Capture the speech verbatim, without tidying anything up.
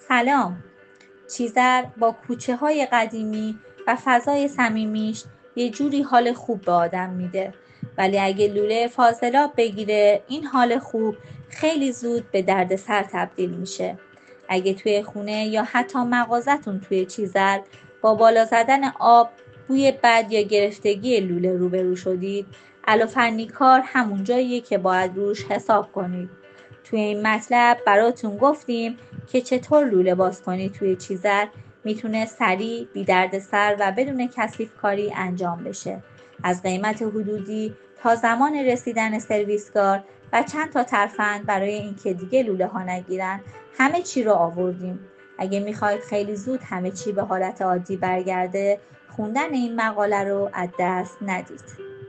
سلام. چیزر با کوچه های قدیمی و فضای صمیمیش یه جوری حال خوب به آدم میده، ولی اگه لوله فاضلاب بگیره این حال خوب خیلی زود به دردسر تبدیل میشه. اگه توی خونه یا حتی مغازتون توی چیزر با بالا زدن آب بوی بد یا گرفتگی لوله روبرو شدید، الوفنی کار همون جاییه که باید روش حساب کنید. توی این مطلب براتون گفتیم که چطور لوله باز کنید توی چیزر میتونه سریع، بی درد سر و بدون کثیف کاری انجام بشه. از قیمت حدودی تا زمان رسیدن سرویسکار و چند تا ترفند برای اینکه دیگه لوله ها نگیرن همه چی رو آوردیم. اگه میخواید خیلی زود همه چی به حالت عادی برگرده، خوندن این مقاله رو از دست ندید.